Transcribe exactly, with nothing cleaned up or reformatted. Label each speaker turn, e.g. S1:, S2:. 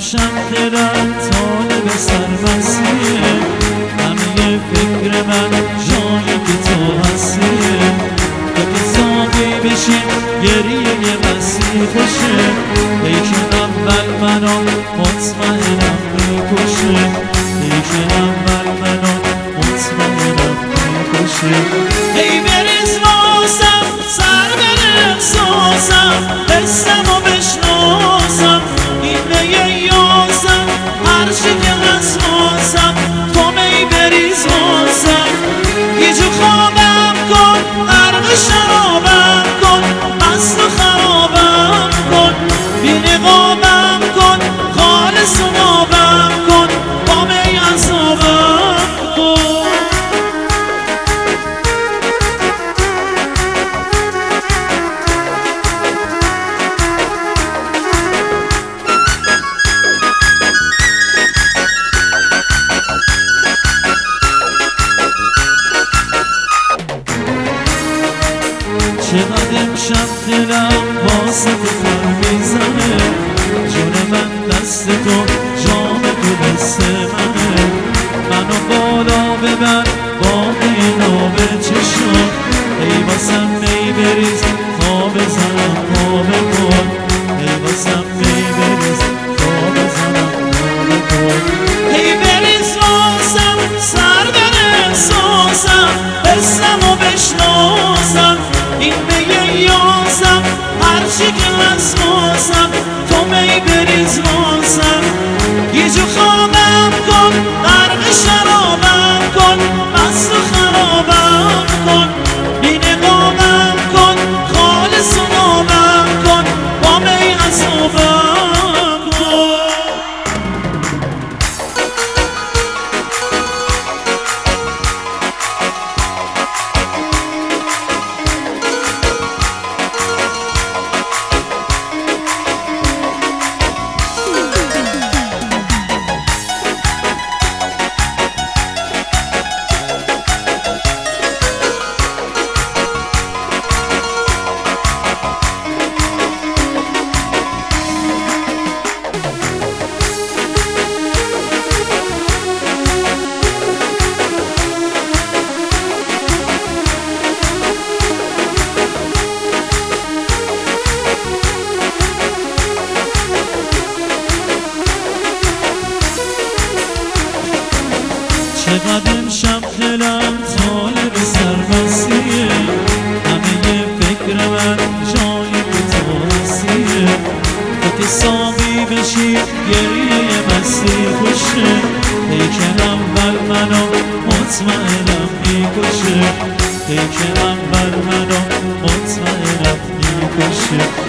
S1: شب دلم طالب سرمستیه، همه فکر من جایی که تو هستی. تو که ساقی بشی گریه مستی خوشه، لیکن اول منو مطمئنم میکشه، لیکن اول منو مطمئنم میکشه. ای بریز واسم سر بر احساسم، حسم و بشناسم این میه یاسم، هرچی که حساسم تو می بریز واسم. یه جو خوابم کن غرق شرابم کن، مست و خرابم کن، بی نقابم کن، خالص و نابم کن، با می عذابم کن. چقدر امشب دلم واسه تو پر میزنه، جون من دست تو جام تو دست منه. منو بالا ببر باقی ناب چشم، ای واسم می بریز تا بزنم پا بکن، ای واسم می بریز تا بزنم پا بکن. ای بریز واسم سر بر احساسم، حسم و بشناسم این میه یاسم، هرچی که حساسم تو می بریز واسم. یه جو خوابم کن غرق شرابم کن، مست و خرابم کن، بی نقابم کن، خالص و نابم کن، با می عذابم کن. چقدر امشب دلم طالب سرمستیه، همه فکر من جایی که تو هستیه. تو که ساقی بشی گریه مستی خوشه، لیکن اول منو مطمئنم میکشه، لیکن اول منو مطمئنم میکشه.